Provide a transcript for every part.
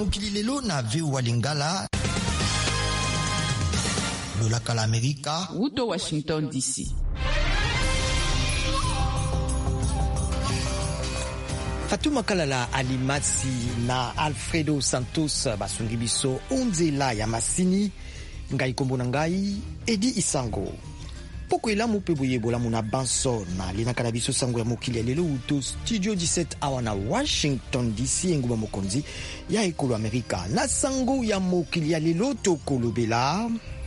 mokili lelo na VOA Lingala lolaka la Amerika Uto Washington DC. Fatuma Kalala Alimasi na Alfredo Santos basungi biso onzela ya masini ngai kombo na ngai Edi Isango. Poko elamu pe boyebola muna banso na linaka na biso sango ya mokili ya lelo uto studio 17 awa na Washington DC enguma mokonzi ya ekolo Amerika na sango ya mokili ya lelo tokolobela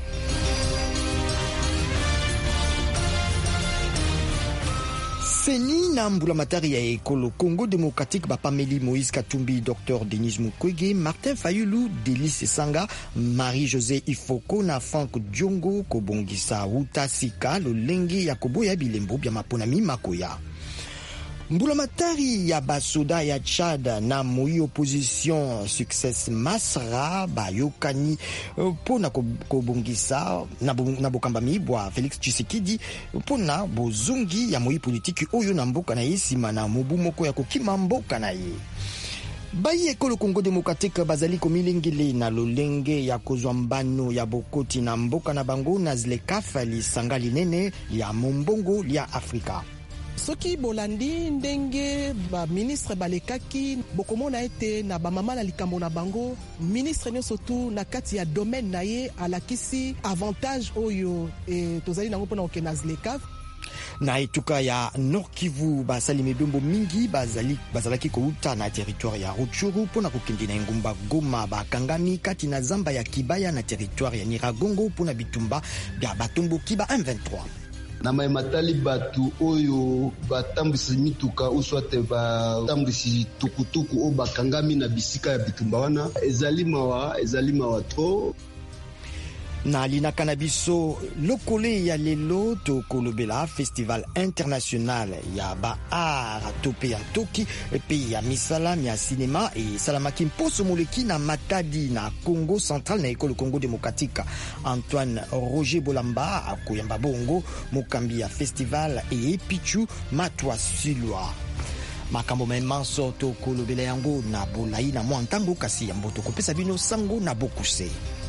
Seni na mbulamatari ya ekolo Congo Démocratique bapameli Moïse Katumbi, Dr Denis Mukwege, Martin Fayulu, Delis Sanga, Marie-José Ifoko na Frank Diongo kobongisa wuta sika lolenge ya koboya bilembo bya maponami makoya. Mbulamatari ya basoda ya Chad na moi opposition Success Masra bayokani pona kobongisa na bokambami bwa Félix Tshisekedi pona bozungi ya moi politiki oyo na mboka na yesima na mobu moko ya kokima mboka na ye. Bayi ekolo Congo Démocratique bazali komilengele na lolenge ya kozwa mbano ya bokoti na mboka na bango na zlekafa lisanga linene ya mombongo ya Afrika. Soki bolandi ndenge ba ministre balekaki bokomona ete na ba mama na likambo na bango ministre nyonso tu na kati ya domaine na ye alakisi avantage oyo tozali nango mpona kokenda zlekaf. Na etuka ya Nord Kivu basali mibembo mingi bazalaki kouta na territoire ya Rutshuru pona kokende na ngumba Goma bakangami kati na zamba ya Kibaya na territoire ya Nyiragongo pona bitumba bya batomboki ba M23. Na matali batu oyo batambisi mituka uswate batambisi tukutuku o bakangami na bisika ya bitumba wana ezali mawa tro. Na linaka na biso lokole ya lelo tokolobela festival international ya ba art tope ya toki pe ya misala ya cinema e salamaki mposo moleki na Matadi na Congo Central na ekolo Congo Démocratique. Antoine Roger Bolamba akoyamba bongo mokambi ya festival e Pichu Matwa Silwa. Makambo memanso tokolobela yango na bolai na mwantango kasi ya mboto kopesa bino sango na bokuse.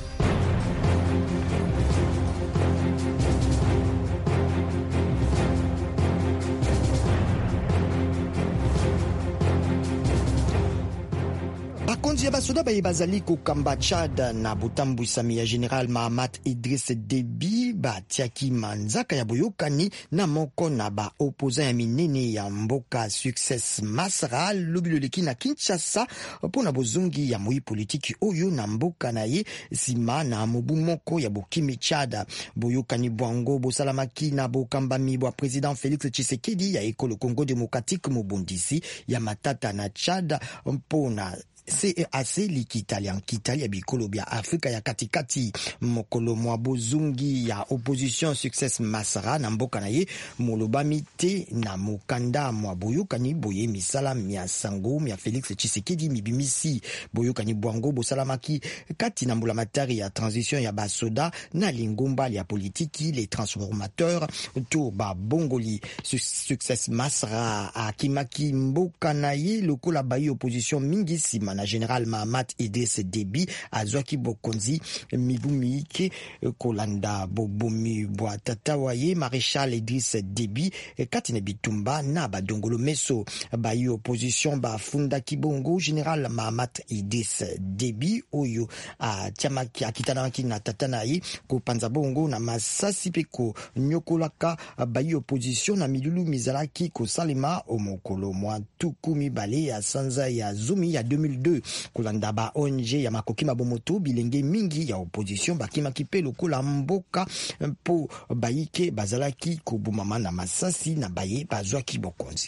Konzi ya basoda baye bazali kokamba Chad na botambwisami ya General Mahamat Idriss Déby batiaki manzaka ya boyokani na moko na ba opposant ya minene ya mboka Success Masra lobiloleki na Kinshasa pona bozungi ya moi politiki oyo na mboka na ye sima na mobu moko ya bokimi Chad. Boyokani bwango bosalamaki na bokambami bwa President Félix Tshisekedi ya ekolo Congo Démocratique mobondisi ya matata na Chad mpona CEAC likitali ya bikolo bya Afrika ya katikati mokolo mwa bozungi ya opposition Success Masra na mboka na ye molobami te na mokanda mwa boyokani boye misala mya sango mya Félix Tshisekedi mibimisi boyokani bwango bosalamaki kati na mbulamatari ya transition ya basoda na lingomba ya politiki les transformateurs to ba bongoli Success Masra akimaki mboka na ye lokola bayi opposition mingi sima na General Mahamat Idriss Déby azwaki bokonzi mibumike kolanda bobomi bwa tata waye Maréchal Idriss Déby kati na bitumba na badongolo meso bayi opposition bafundaki bongo General Mahamat Idriss Déby oyo tiamaki akitanaki na tata na ye kopanza bongo na masasi pe ko nyokolaka bayi opposition na milulu mizalaki kosalema omokolo mwa tuku mibale ya sanza ya zumi ya 2002 kolanda ba ONG ya makoki mabomoto bilenge mingi ya opposition bakimaki pe lokola mboka po bayike bazalaki kobumama na masasi na baye bazwaki bokonzi.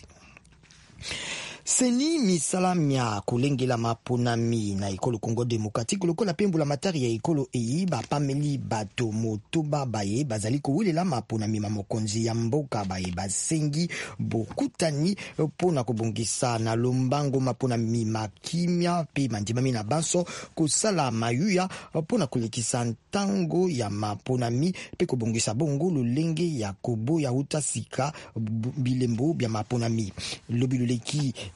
Seni misala mya kolengela maponami na ekolo Congo Démocratique lokola pembo la matari ya ekolo eyi bapameli bato motoba baye bazali kowelela maponami mamokonzi ya mboka baye basengi bokutani pona kobongisa na lombango maponami makimia pe mandimami na banso kosala mayuya pona kolekisa ntango ya maponami pe kobongisa bongo lolenge ya kobo ya utasika bilembo bya maponami lobiloleki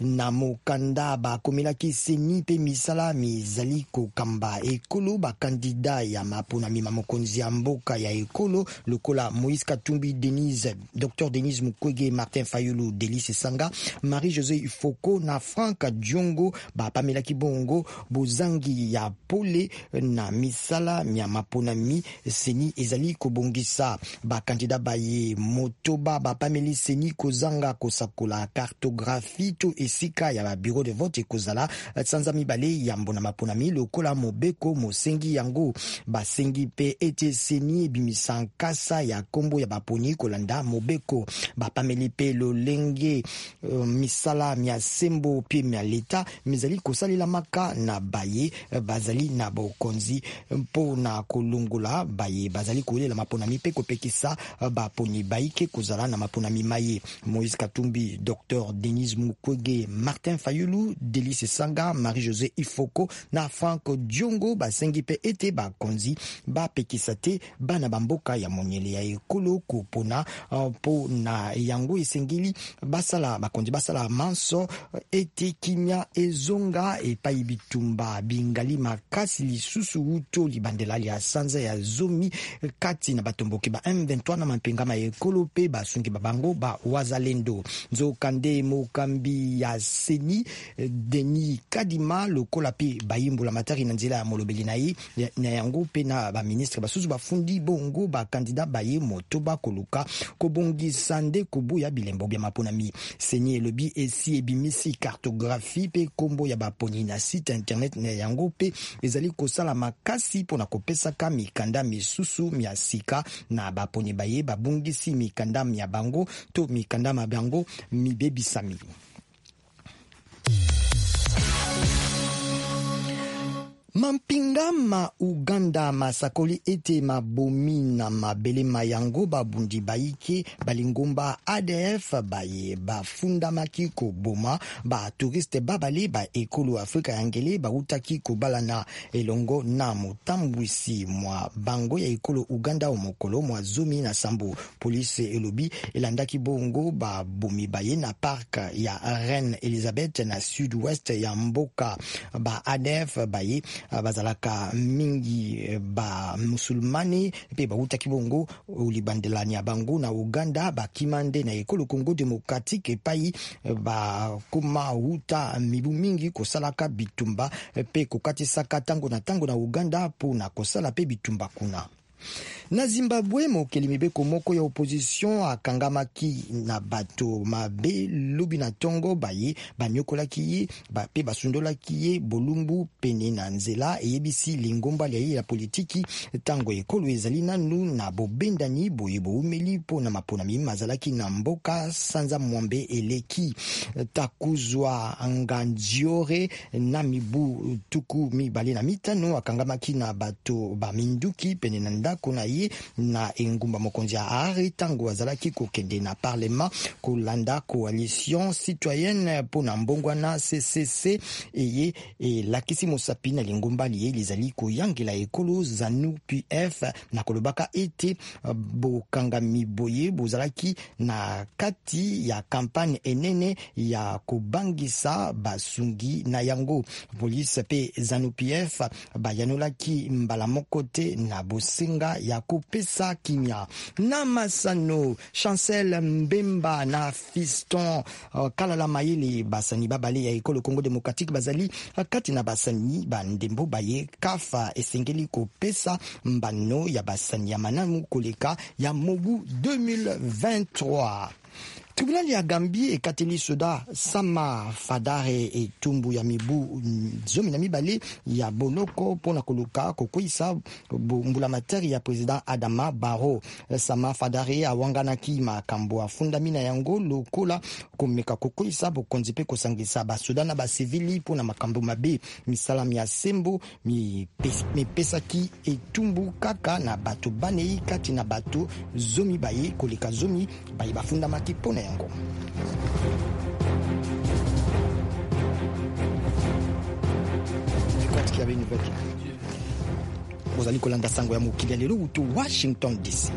na mokanda bakomelaki seni pe misala mizali kokamba ekolo bakandida ya maponami mamokonzi ya mboka ya ekolo lokola Moïse Katumbi, Dr Denise Mukwege, Martin Fayulu, Delice Sanga, Marie-José Ifoko na Frank Diongo bapamelaki bongo bozangi ya pole na misala ya maponami seni ezali kobongisa bakandida baye motoba bapameli seni kozanga kosakola cartographie to esika ya ba bureau de vote ekozala sanza mibale ya mbona maponami lokola mobeko mosengi yango basengi pe ete seni ebimisa nkasa ya kombo ya baponi kolanda mobeko bapameli pe lolenge misala mia sembo pe mia leta mizali kosalela maka na baye bazali na bokonzi mpo na kolongola baye bazali kolela maponami pe kopekisa baponi baike kozala na maponami maye. Moïse Katumbi, Dr Denise Mukwege, Martin Fayulu, Delice Sanga, Marie-José Ifoko na Frank Diongo basengi pe ete bakonzi bapekisa te bana bamboka ya monyele ya ekolo kopona po na yango esengeli basala bakonzi basala manso ete kimia ezonga epai bitumba bingali makasi lisusu uto libandela ya sanza ya zomi kati na batomboki ba M23 na mapenga ma ekolo pe basungi babango ba wazalendo nzokande mokambi ya seni Denis Kadima lokola pe bayimbola matari na nzela ya molobeli na ye na yango pe na ba ministre basusu bafundi bongo ba kandida baye motoba koluka kobongisa nde kobuya bilembo bya maponami seni elobi esi ebimisi cartographie pe kombo ya baponi na site internet na yango pe ezali kosala makasi pona kopesa ka mikanda misusu mia sika na baponi baye babungisi mikanda mia bango to mikanda mabango mibebisami. Mampinga ma Uganda masakoli ete mabomi na mabele mayango babundi baike balingomba ADF baye bafunda makiko boma ba touriste babale ba ekolo Afrika yangele bautaki kobala na elongo na motambwisi mwa bango ya ekolo Uganda omokolo mwa zomi na sambo police elobi elandaki bongo babomi baye na park ya Reine Elizabeth na sud-ouest ya mboka ba ADF baye bazalaka mingi ba musulmani pe bautaki bongo ulibandelani ya bango na Uganda bakimande na ekolo Congo Democratique epai ba kuma uta mibu mingi kosalaka bitumba pe kokatisaka tango na Uganda po na kosala pe bitumba kuna. Na Zimbabwe mokeli mibeko moko ya opposition akangamaki na bato mabe lubi na tongo baye banyokolaki ye pe basundolaki ye bolumbu pene na nzela eyebisi lingomba liaye ya politiki tango ekolo ezali nanu na bobendani boye boumeli po na maponami mazalaki na mboka sanza mwambe eleki takuzwa nganjiore na mibu tuku mibale na mitano akangamaki na bato baminduki pene na ndako na ye na engumba mokonzi ya Ari tango azalaki kokende na parlement kolanda coalition citoyenne po na mbongwana CCC eye lakisi mosapi na lingomba liye lizali koyangela ekolo ZANU PF na kolobaka ete bokangami boye bozalaki na kati ya kampagne enene ya kobangisa basungi na yango police pe ZANU PF bayanolaki mbala mokote na bosenga ya kopesa kimia na masano Chancel Mbemba na Fiston Kalala Mayele basani babale ya ekolo Congo Democratique bazali kati na basani bandembo baye kafa esengeli kopesa mbano ya basani ya manamu koleka ya mobu 2023. Tribunali ya Gambie ekateli soda Sama Fadare etumbu ya mibu zomi na mibale ya boloko pona koluka kokoisa mbula materi ya president Adama Barrow. Sama Fadare awanganaki makambo afundami na yango lokola komeka kokoisa bokonzi pe kosangisa basoda na basivili pona makambo mabe misala ya sembo mipesaki etumbu kaka na bato banei kati na bato zomi baye koleka zomi baye bafundamaki pona yango. Qui avait une nouvelle. Bozali kolanda sango ya mokili lelo utu Washington DC.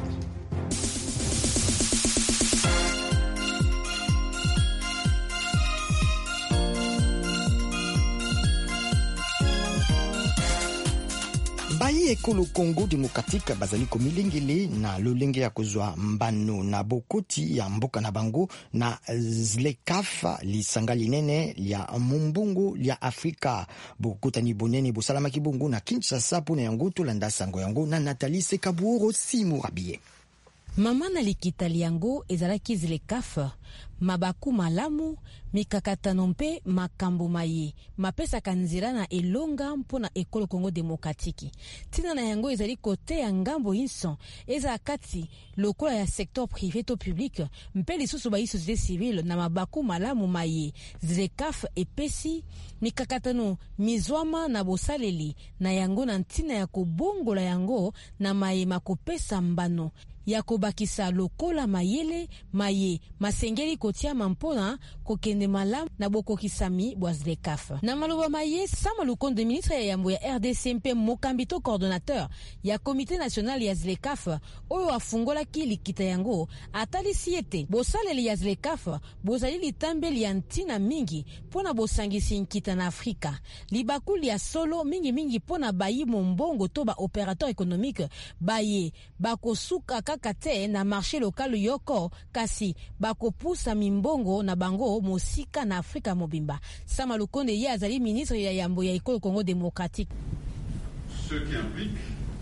Bami ekolo Congo Démocratique bazali komilengele na lolenge ya kozwa mbano na bokoti ya mboka na bango na ZLECAf lisanga linene lya mumbungu lya Afrika. Bokotani bonene bosalamaki bongo na Kinshasa pona yango tolanda sango yango na Nathalie Sekabuoro Simurabie. Mama na likita liango ezalaki ZLECAf mabaku malamu mikakatano mpe makambo maye mapesaka nzela na elonga mpona ekolo Congo Démocratique. Tina na yango ezali kote ya ngambo inso eza kati lokola ya secteur privé to public mpe lisusu ba société civile na mabaku malamu maye. ZLECAf epesi mikakatano mizwama na bosaleli na yango na ntina ya kobongola yango na maye makopesa mbano ya kobakisa lokola mayele maye masengeli kotia mampona kokende malamu na bokokisami bwa ZLECAf. Na maloba maye Sama Lukonde de ministre ya yambo ya RDC mpe mokambito coordonnateur ya Comité national ya ZLECAf oyo afungolaki likita yango atalisi ete bosaleli ya ZLECAf bozali litambeli ya ntina mingi pona bosangisi nkita na Afrika. Libakuli ya solo mingi pona bayi mombongo to ba opérateur économique baye bakosuka kate na marché local yoko kasi bakopusa mimbongo na bango mosika na Afrika mobimba. Sama Lukonde ye azali ministre ya yambo ya ekolo Congo Démocratique. Ce qui implique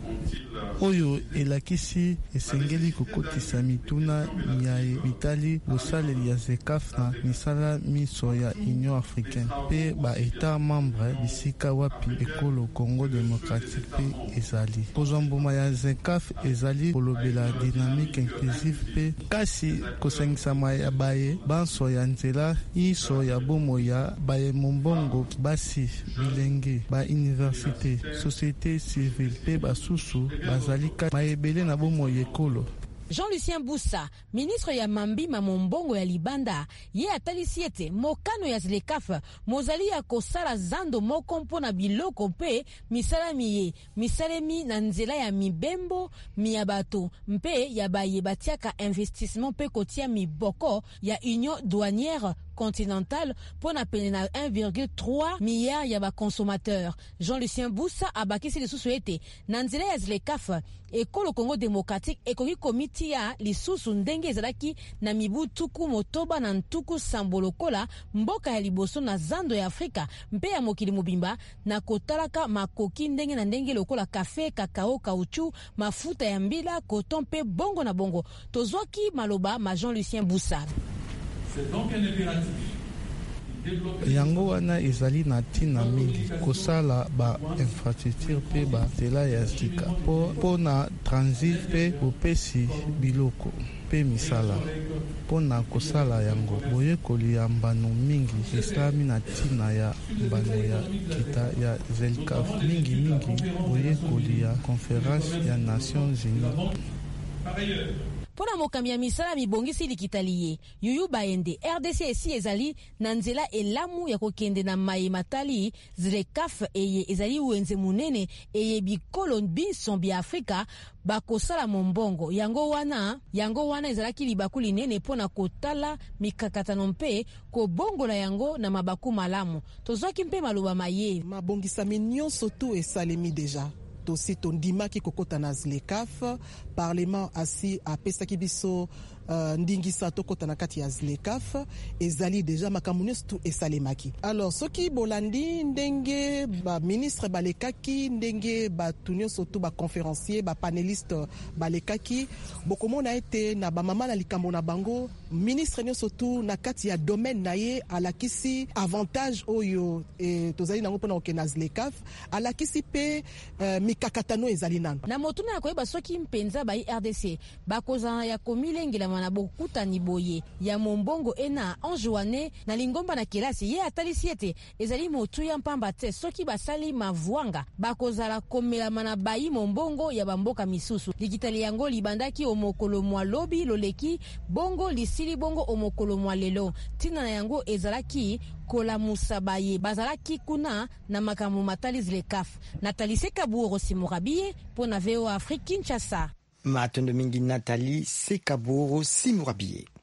oyo elakisi esengeli kokotisa mituna ya mitali bosaleli ya ZLECAf na misala miso ya Union Africaine pe ba état membre bisika wapi ekolo Congo Démocratique pe ezali. Kozwa mbuma ya ZLECAf ezali kolobela dynamique inclusive pe kasi kosangisama ya baye banso ya nzela iso ya bomo ya baye mombongo basi bilenge ba université société civile pe basusu bazalika maebele na bomo yekolo. Jean-Lucien Boussa, ministre ya Mambima Mombongo ya Libanda, ye atalisi ete mokano ya ZLECAf mozali ya kosala zando moko mpona biloko mpe misalemi na nzela ya mibembo miyabato mpe ya baye batiaka investissement mpe kotia miboko ya Union douanière continentale pona pene na 1,3 milliard ya ba consommateur. Jean-Lucien Boussa abakisi lisusu ete na nzela ya ZLECAf ekolo Congo Démocratique ekoki komiti ya lisusu ndenge ezalaki na mibu tuku motoba na ntuku sambolokola mboka ya liboso na zando ya Afrika mpe ya mokili mobimba na kotalaka makoki ndenge na ndenge lokola kafe, kakao, kauchu, mafuta ya mbila, coton mpe bongo na bongo. Tozwaki maloba ma Jean-Lucien Boussa. C'est donc un impératif. Yango wana ezali na tina mingi kosala ba infrastructure pe ba tela ya sika po na transit pe bopesi biloko pe misala po na kosala yango boyekoli ya mbano mingi esalami na tina ya mbano ya kita ya ZLECAf mingi boyekoli ya conférence ya Nations Unies. Pona mokambi ya misala mibongisi likitaliye yuyu baende RDC esi ezali na nzela elamu ya kokende na maye matali ZLECAf eye ezali wenze munene eye bikolo binso bya Afrika bakosala mombongo yango wana ezalaki libakuli nene pona kotala mikakatano mpe kobongola yango na mabaku malamu. Tozwaki mpe maloba maye mabongisami nyonso tu esalemi deja tosi tondimaki kokota na ZLECAf parlement asi apesaki biso ndingisa tokota na kati ya ZLECAf ezali deja makambo nyonso tu esalemaki. Alors soki bolandi ndenge ba ministre balekaki ndenge batu nyonso tu ba conférencier ba panéliste balekaki bokomona ete na ba mama na likambo na bango ministre nyonso tu na kati ya domaine na ye alakisi avantage oyo tozali nango mpona kokende na ZLECAf alakisi pe mikakatano ezali nano na motuna ya koyeba soki mpenza ba RDC bakozana ya komilengela na bokutani boye ya mombongo ena enjoane na lingomba na kelasi ye atalisi ete ezali motu ya mpamba te soki basali mavwanga bakozala komelama na bayi mombongo ya bamboka misusu. Likitali yango libandaki omokolo mwa lobi loleki bongo lisili bongo omokolo mwa lelo tina na yango ezalaki kola musabaye bazalaki kuna na makambo matali ZLECAf. Nathalie Sekabuoro Simurabie pona VOA Afrique Kinshasa. Matondo mingi Nathalie Sekabuoro Simurabie.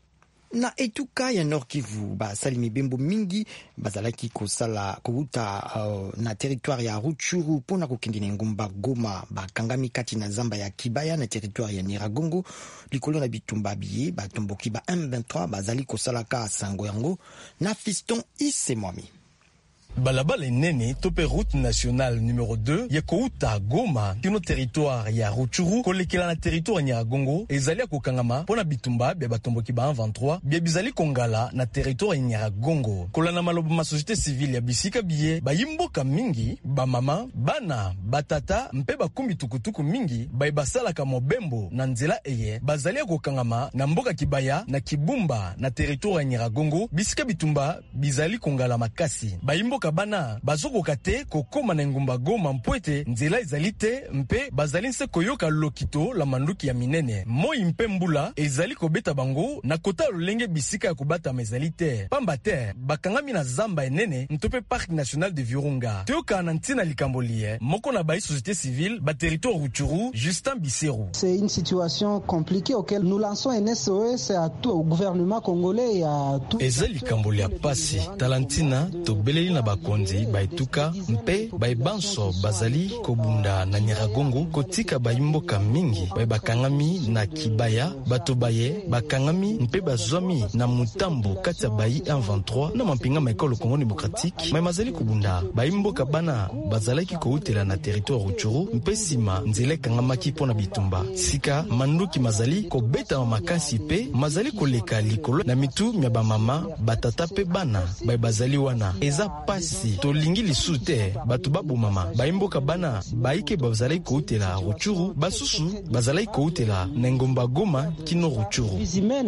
Na etuka ya Nord Kivu basali mibembo mingi bazalaki kosala kouta na territoire ya Rutshuru pona kokende na ngumba Goma bakangami kati na zamba ya Kibaya na territoire ya Nyiragongo likolo na bitumba biye batomboki ba M23 bazali kosala ka sango yango na Fiston Isemwami. Balabala nene tope route nationale numéro 2 ya kouta Goma kino territoire ya Rutshuru kolekela na territoire Nyiragongo ezali kokangama pona bitumba bya batomboki ba 23 bya bizali kongala na territoire ya Nyiragongo kolana malobo ma société civile ya bisika biye bayimboka mingi ba mama bana batata mpe bakumbi tukutuku mingi bayibasala ka mobembo na nzela eye bazali kokangama na mboka Kibaya na Kibumba na territoire ya Nyiragongo bisika bitumba bizali kongala makasi bayimboka bana bazokoka te kokoma na ngumba Goma mpwete nzela ezali te mpe bazali nse koyoka lokito la manduki ya minene moi mpe mbula ezali kobeta bango na kota lolenge bisika ya kobata mezali te pamba te bakangami na zamba enene ntope parc national de Virunga teoka na ntina likambolie moko na bayi société civile ba territoire Rutshuru Justin Biseru. C'est une situation compliquée auquel nous lançons un SOS à tout au gouvernement congolais et à tout ezali kambolia pasi talantina to beleli na bakonzi baituka mpe baibanso bazali kobunda na Nyiragongo kotika baimboka mingi bakangami na Kibaya bato baye bakangami mpe bazwami na mutambo kati ya bayi 23 na mampinga maekolo Congo démocratique mazali kobunda baimboka bana bazalaki koutela na territoire Rutshuru mpe sima nzela kangamaki pona bitumba sika manduki mazali kobeta makasi pe mazali koleka likolo na mitu mya bamama batata pe bana bazali wana eza pasi tolingi lisute batu babu mama baimboka bana baike bazali koutela Rutshuru basusu bazali koutela na ngomba Goma kino Rutshuru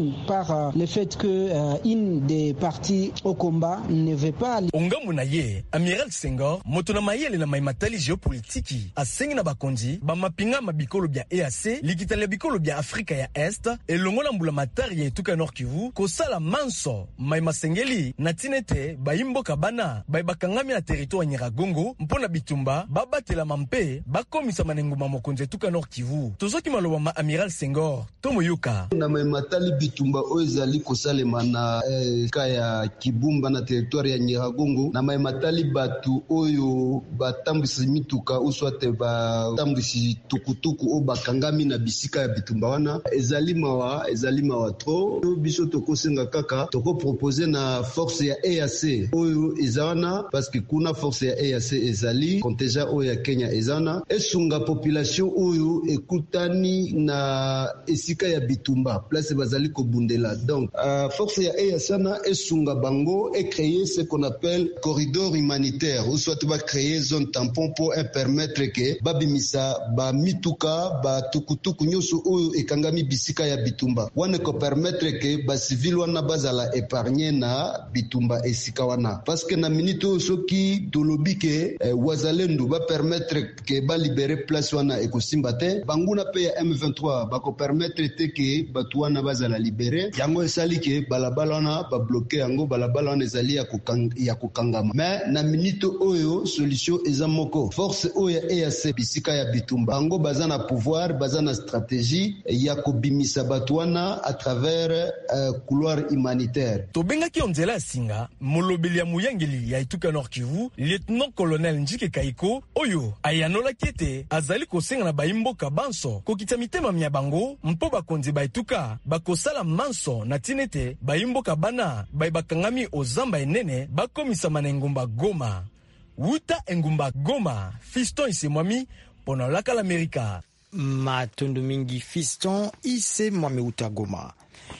par le fait que une des parties au combat ne veut pas ongamu na ye Amiral Senghor moto na mayele na maimatali géopolitiki asengi na bakonzi bamapinga mabikolo bya EAC likitali bikolo bya Afrika ya Est elongola mbula matari ya etuka Nord Kivu kosala manso maimasengeli na tinete baimboka bana bakangami na territoire Nyiragongo mpona bitumba babatela mampe bakomisa manenguma mokonzi etuka Nord Kivu tozoki maloba ma Amiral Senghor tomoyoka na maimatali bitumba oyo ezali kosalema na ka ya Kibumba na territoire ya Nyiragongo na maimatali batu oyo batambwisi mituka uswate batambwisi tukutuku o bakangami na bisika ya bitumba wana ezali mawa tro biso tokosenga kaka toko proposer na force ya EAC oyo ezana parce que kuna force ya EAC ezali contingent oyo ya Kenya ezana esunga population oyo ekutani na esika ya bitumba place bazali kobundela donc force ya EAC na esunga bango et créer ce qu'on appelle corridor humanitaire ou soit va créer zone tampon pour permettre que babimisa ba mituka ba tukutuku nyoso oyo ekangami bisika ya bitumba wana ko permettre que ba civil wana bazala épargner na bitumba esika wana parce que na minute soki tolobi ke wazalendo ba permettre que ba libérer place wana ekosimba te banguna pe ya M23 ba ko permettre te ke batu wana bazala libérer yango esali ke balabala wana ba bloquer yango balabala wana ezali ya kokangama mais na minute oyo solution eza moko force oyo EAC bisika ya bitumba bango bazana pouvoir bazana stratégie ya kobimisa batu wana à travers couloir humanitaire tobengaki onzela singa molobeli ya muyangeli ya etuka Nord Kivu lieutenant colonel Njike Kaiko oyo ayanola kete azali kosenga na baimboka banso kokita mitema mya bango mpo bakonzi baetuka bakosala manso na tinete baimboka bana bakangami ozamba enene bakomisa manengumba Goma wuta engumba Goma Fiston Isemwami pona laka l'Amerika matondo mingi Fiston Isemwami uta Goma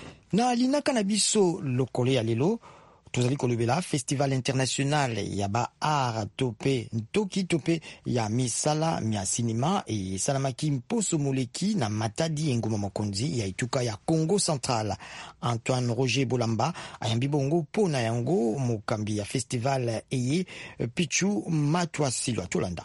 na linaka na biso lokolo ya lelo tozali kolobela festival international ya ba art tope ntoki tope ya misala mia cinema e salamaki mposo moleki na matadi enguma mokonzi ya ituka ya Congo Central. Antoine Roger Bolamba ayambi bongo pona yango mokambi ya festival eye Pichu Matwa Silwa Tolanda.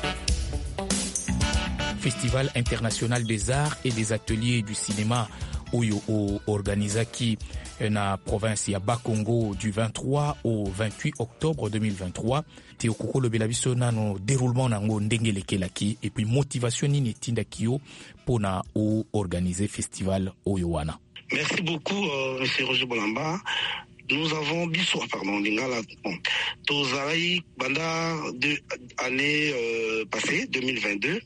Festival international des arts et des ateliers du cinéma oyo organizaki na province ya Bakongo du 23 au 28 octobre 2023. Te okoko lobela biso nano déroulement nango ndenge lekelaki et puis motivation nini tindaki yo pona organiser festival oyo wana. Merci beaucoup monsieur Roger Bolamba. Nous avons Lingala Tozai Banda de année passée 2022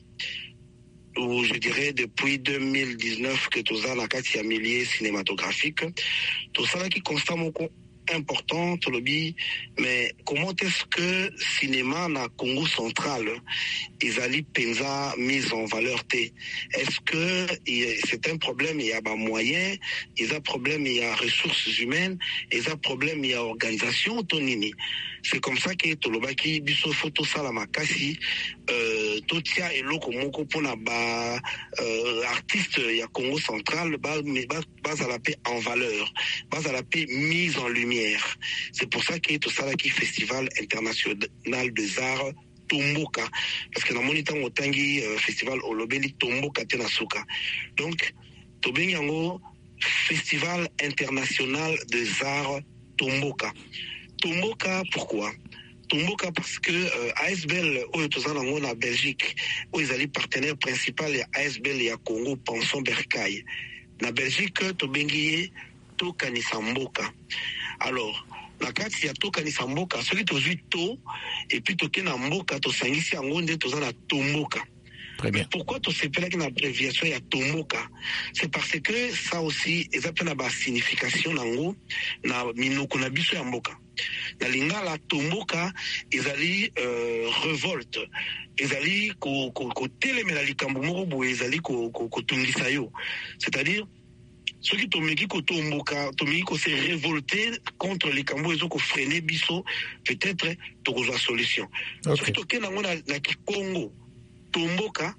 ou je dirais depuis 2019 que Toza la kati milieu cinématographique tout ça qui constamment important to lobby, mais comment est-ce que cinéma na Congo central ezali penza mise en valeur té? Est-ce que c'est un problème, il y a ba moyen, il y a problème, il y a ressources humaines, il y a problème, il y a organisation tonini. C'est comme ça que tolobaki biso photo sala makasi totia eloko moko pona ba artiste ya Congo central ba à la paix en valeur, base à la paix mise en lumière. C'est pour ça qu'il y a tout ça qui festival international des arts Tomboka, parce que dans mon temps au tangi festival Olobeli Tomboka Tenasuka. Donc Tobenyango festival international des arts Tomboka. Tomboka pourquoi? Tomboka parce que ASBL au na Belgique où ils allaient partenaire principal et ASBL et à Congo Pension Bercail. Na Belgique tobengiye to kanisa mboka. Alors na kati ya to kanisa mboka soki tozwi to et puis toke na mboka tosangisi yango nde toza na tomboka. Très bien. Mais pourquoi tu sais pas une abréviation ya tomboka? C'est parce que ça aussi ezapena ba signification nango na minoko na biso ya mboka. Na lingala tomboka ezali révolte, ezali ko telemela likambo moko boye ezali ko tungisa yo. C'est-à-dire ceux qui tomeki ko tomboka, tomeki ko se révolter contre les kambo ezo ko freiner biso, peut-être tokozwa solution. Okay. Surtout que nango na Congo tomboka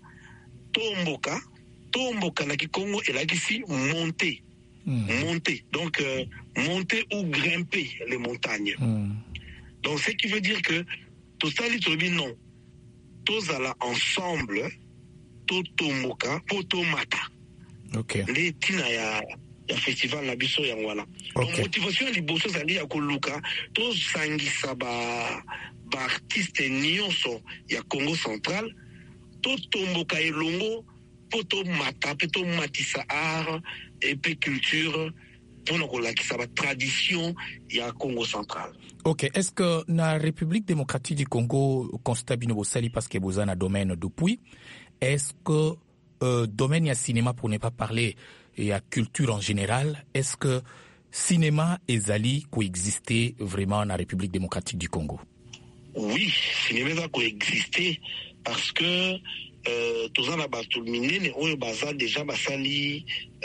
na Kikongo et là ici monter. Monter. Donc monter ou grimper les montagnes. Donc ce qui veut dire que tout ça dit non. Tous alla ensemble to tomboka po tomata. OK. Les tina ya festival na biso ya ngwana. Donc motivation liboso zali ya koluka to sangisa ba artiste nyonso ya Congo central to tomboka elongo po to mata pe to matisa art et pe culture pour nous kolakisa ba tradition ya Congo central. OK, est-ce que na République démocratique du Congo constat bino bosali parce que bozana domaine depuis, est-ce que domaine ya cinéma pour ne pas parler ya culture en général, est-ce que cinéma ezali coexister vraiment na République démocratique du Congo? Oui, cinéma va coexister parce que tous en abatou minene oyo baza déjà basali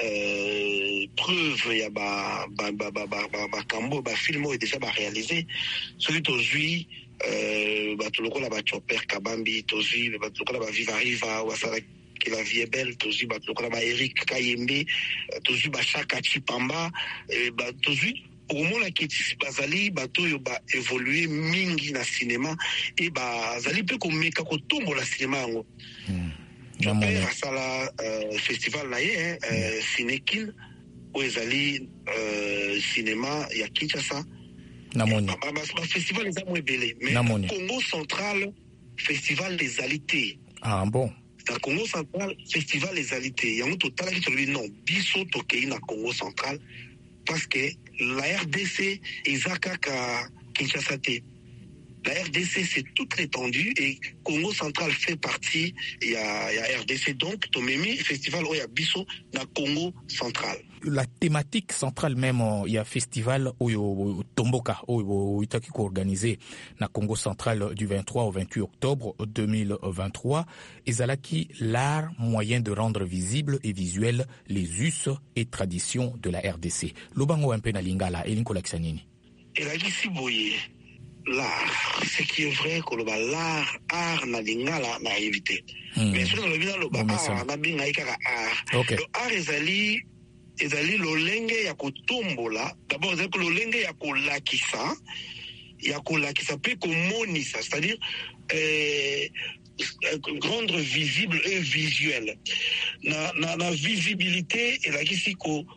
preuve ya ba kambo ba film est déjà réalisé celui tozui batulokola ba Chopper Kabambi tozui batulokola ba Viva Riva wasala que la vie est belle tozui batulokola ba Eric Kayembe tozui ba Chaka Chipamba tozui au moment là qui bazali bato yo ba évoluer mingi na cinéma et bazali pe ko meka ko tombo la cinéma yango. J'appelle à ça la festival là Cinékin où ezali cinéma ya Kinshasa. Namoni. Ba festival les amwe belé mais Congo central festival des alités. Ah bon. Dans Congo central festival des alités. Yango total qui celui non biso tokei na Congo central parce que la RDC et Zakaka Kinshasa. La RDC, c'est toute l'étendue et Congo central fait partie. Il y a RDC, donc, Tomemi, festival, il y a Bisso, dans Congo central. La thématique centrale même, il y a festival au Tomboka, au Itakiko organisé na Congo central du 23 au 28 octobre 2023. Et Zalaki, l'art moyen de rendre visible et visuel les us et traditions de la RDC. Lobango un peu na lingala, elinko laksanini. Et là, ici, boye. L'art, ce qui est vrai que l'art, art na lingala na évité. Mais sur le bilan le art na binga ikaka art. Le art ezali lolenge ya kotombola. D'abord ezali lolenge ya kolakisa pe komonisa, c'est-à-dire rendre visible et visuel na visibilité elakisi ko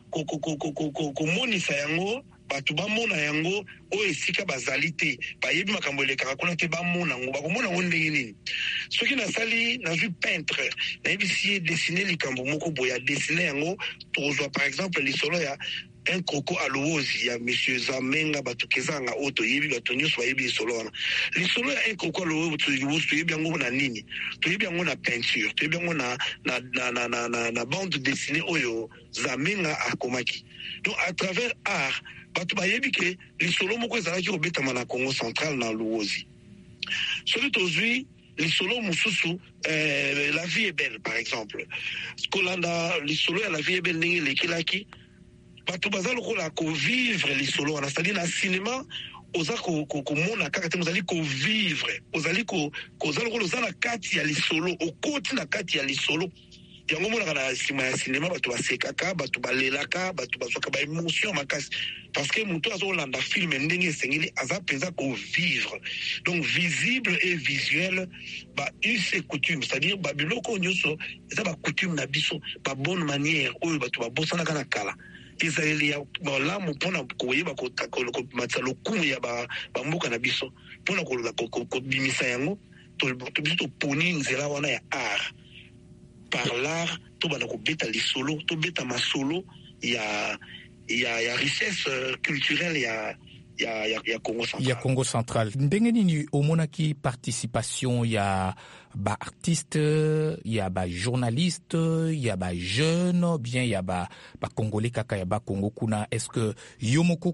monisa yango batu bamona yango o esika bazali te bayebi makambo elekaka kuna te bamona yango bakomona yango ndenge nini soki nasali nazwi peintre nayebisi dessiner likambo moko boye ya dessiner yango tozwa par exemple lisolo ya un croco à l'ouozi, il y a monsieur Zamenga, Batukezanga, Oto, Yebi, Batonius, Wayebi, Solona. Les solos, un croco à l'ouozi, tu es bien na nini, tu es bien na peinture, tu es bien na bande dessinée, Oyo, Zamenga, Akomaki. Donc, à travers art, Batubayebi, que les solos, moko, Zalaki, au Betamana Congo central, dans l'ouozi. Celui d'aujourd'hui, les solos Moussousou, la vie est belle, par exemple. Skolanda, les solos, la vie est belle, les Kilaki, bato bazalo kola ko vivre les solo on a c'est-à-dire na cinéma oza ko mona kaka te mozali ko vivre ozali ko zalo ko zana kati ya les solo au côté na kati ya les solo yango mona kana sima ya cinéma bato basekaka bato balelaka bato bazoka ba émotion makasi parce que muto azolanda film ndenge sengeli aza penza ko vivre donc visible et visuel ba use coutume c'est-à-dire ba biloko nyoso eza ba coutume na biso ba bonne manière oyo bato ba bosana kana kala Israeli ya malamu pona koyeba ko matsalo kumu ya ba mboka na biso pona ko bimisa yango to biso poni nzela wana ya art par l'art to bana ko beta lisolo to beta masolo ya richesse culturelle ya Congo central. Ya Congo central. Ndenge nini omonaki participation ya ba artiste, ya ba journaliste, ya ba jeune, bien ya ba congolais kaka ya ba Congo kuna, est-ce que yomoko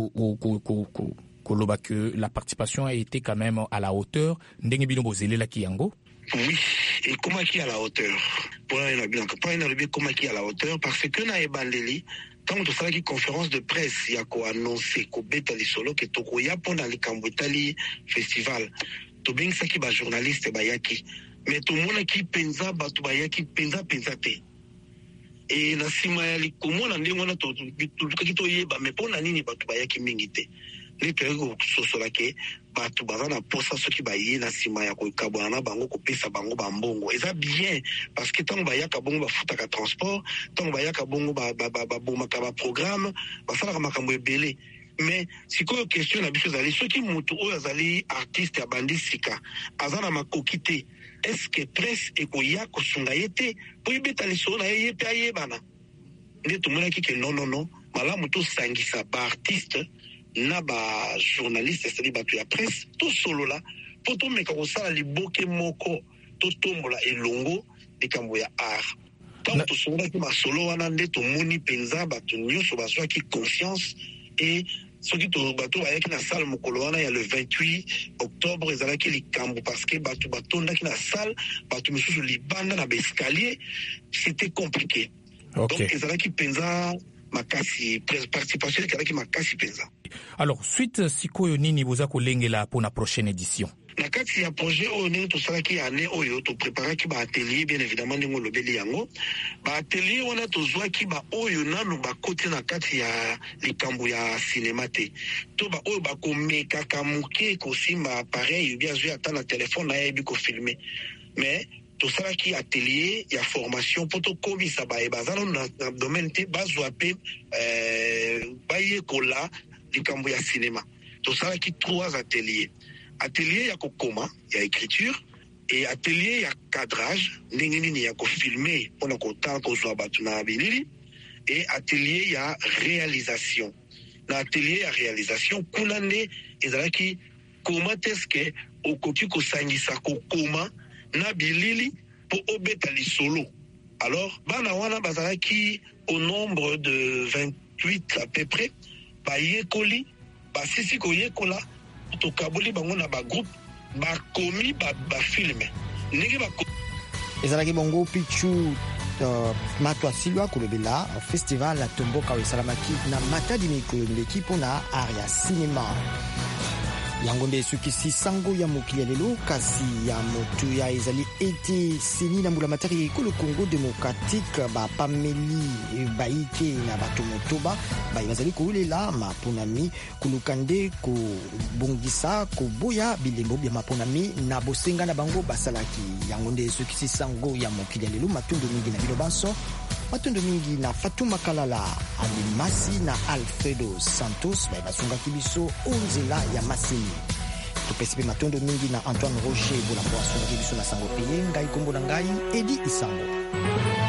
koloba que la participation a été quand même à la hauteur ndenge bino bozelela ki yango? Oui, et comment qui à la hauteur? Pour la bien, comment qui à la hauteur parce que na ebandeli tant que ça qui conférence de presse ya ko annoncer ko beta li solo que toko ya pona li kambotali festival to bing ça qui ba journaliste ba yaki mais tout monde qui penza ba to ba yaki penza te et na sima ya li komona ndenge wana to ki to yeba mais pona nini ba to ba yaki mingi te les période sosola ke bato bazana posa soki baye na sima ya kokabwana na bango kopesa bango bambongo eza bien parce que tant bayaka bongo bafutaka transport tant bayaka bongo bomaka ba programme basalaka makambo ebele mais sikoyo question na biso ezali soki mutu oyo azali artiste ya bandi sika azana makoki te est-ce que presse ekoya kosunga ye te po ebeta lisolo na ye pe ayebana nde tomonaki ke non malamu tosangisa ba artiste na ba journaliste c'est-à-dire bato ya presse to solo la po to meka kosala liboke moko to tombola elongo likambo ya art tant to songa ki masolo wana nde to moni penza bato nyonso bazwaki conscience et soki to bato ayaki na salle mokolo wana ya le 28 octobre ezalaki likambo parce que bato batondaki na salle bato misusu libanda na escalier c'était compliqué okay. Donc ezalaki penza makasi participation ezalaki makasi penza. Alors suite sikoyo nini boza kolengela pour la prochaine édition? Na kati ya projet oyo nini tosalaki année oyo to préparaki ba atelier bien évidemment ndingo lobeli yango ba atelier wana tozwaki ba oyo nanu ba koti na kati ya likambo ya cinéma te to ba oyo ba komeka kamuke ko simba appareil bien jouer ata na téléphone na yebi ko filmer mais tosalaki atelier ya formation pour to komisa ba ebazana na domaine te bazwa pe bayekola likambo ya cinéma tosalaki 3 ateliers atelier ya kokoma ya écriture et atelier ya cadrage ndenge nini ya kofilmer pona kotala kozwa bato na bilili et atelier ya réalisation na atelier ya réalisation kuna nde ezalaki koma teske okoki kosangisa kokoma na bilili po obeta lisolo alors bana wana bazalaki au nombre de 28 à peu près bayekoli basisi koyekola tokaboli bango na ba groupe bakomi ba filme ndenge ezalaki bongo pichu matwa silwa kolobela festival Tomboka esalamaki na matadi mikolo ndeki mpona art ya cinéma. yango nde esukisi sango ya mokili ya lelo. kasi ya motuya ezali ete seni na mbulamatari ekolo Congo démocratique bapameli baike na bato motoba baye bazali koulela maponami koluka nde kobongisa koboya bilembo bya maponami na bosenga na bango basalaki. yango nde esukisi sango ya mokili ya lelo. matondo mingi na bino banso, matondo mingi na Fatuma Kalala, Alimasi na Alfredo Santos baye basungaki biso onzela ya masini. topesi mpe matondo mingi na Antoine Roger bolambo asungaki biso na sango peye. ngai kombo na ngai Edi Isango.